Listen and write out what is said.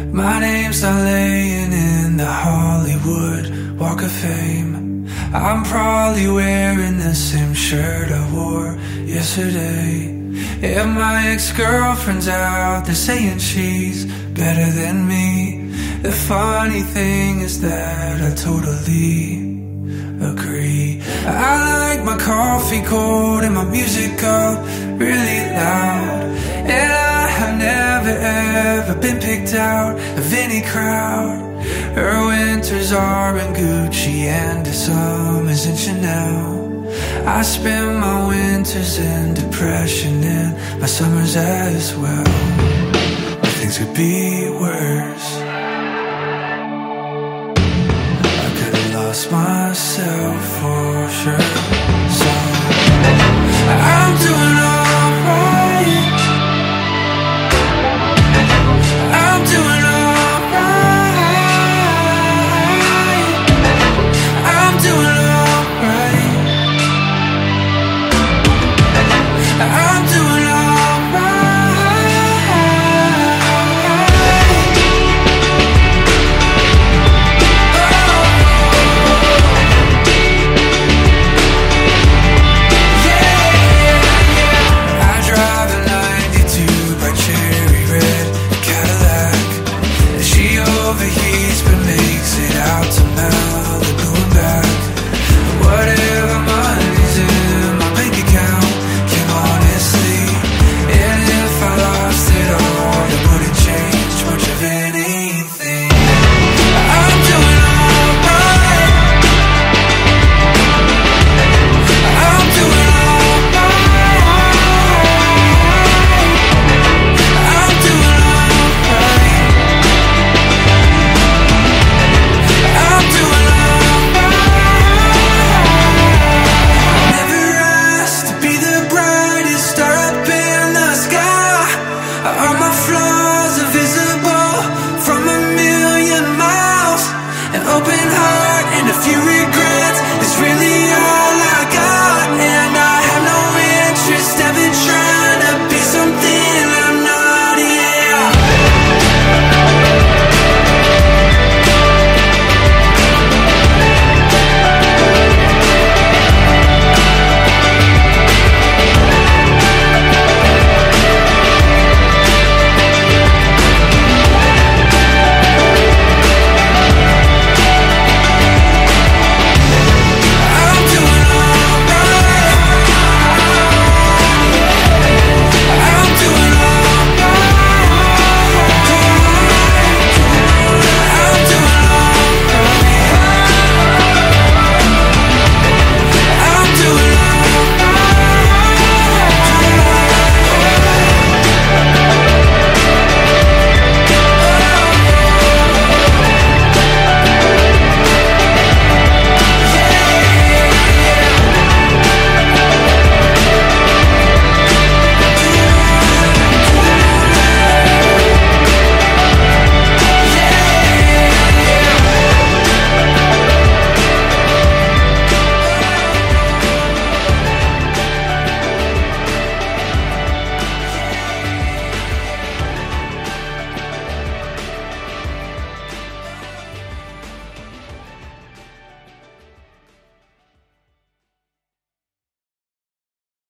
My name's not laying in the Hollywood Walk of Fame. I'm probably wearing the same shirt I wore yesterday. If my ex-girlfriend's out there saying she's better than me, the funny thing is that I totally agree. I like my coffee cold and my music up really loud, and I have never ever been picked out of any crowd. Her winters are in Gucci and her summers in Chanel. I spend my winters in depression and my summers as well. But things could be worse. I could have lost myself for sure. So I'm doing alright. I'm doing alright. I'm doing alright. I'm doing